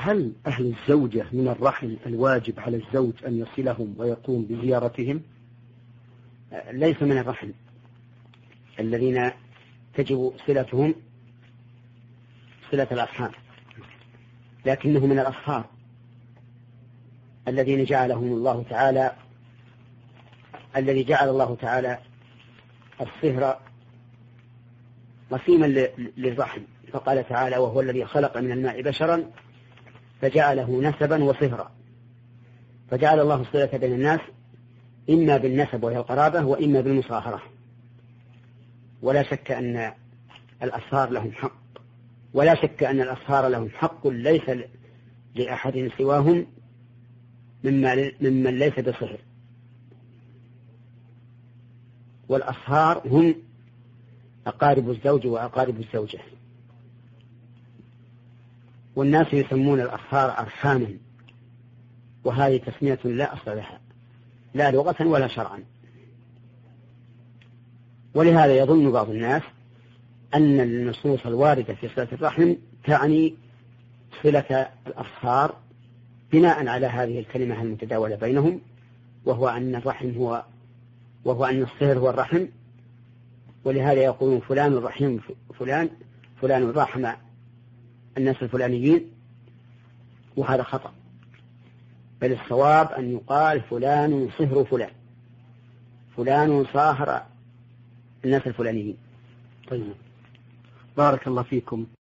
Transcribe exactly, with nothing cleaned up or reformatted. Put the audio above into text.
هل أهل الزوجة من الرحم الواجب على الزوج أن يصلهم ويقوم بزيارتهم؟ ليس من الرحم الذين تجب صلتهم صلة الأرحام، لكنه من الأصهار الذين جعلهم الله تعالى الذي جعل الله تعالى الصهر رسيما للرحم، فقال تعالى: وهو الذي خلق من الماء بشرا فجعله نسبا وصهرا. فجعل الله الصلة بين الناس إما بالنسب وهي القرابة وإما بالمصاهرة. ولا شك أن الأصهار لهم حق، ولا شك أن الأصهار لهم حق ليس لأحد سواهم ممن ليس بصهر. والأصهار هم أقارب الزوج وأقارب الزوجة، والناس يسمون الأصهار أرحاما، وهذه تسمية لا أصل لها لا لغة ولا شرعا. ولهذا يظن بعض الناس أن النصوص الواردة في صلة الرحم تعني صلة الأصهار بناء على هذه الكلمة المتداولة بينهم، وهو أن الرحم هو وهو أن الصهر هو الرحم. ولهذا يقولون فلان الرحيم فلان فلان رحم الناس الفلانيين، وهذا خطأ، بل الصواب أن يقال فلان صهر فلان، فلان صاهر الناس الفلانيين. طيب، بارك الله فيكم.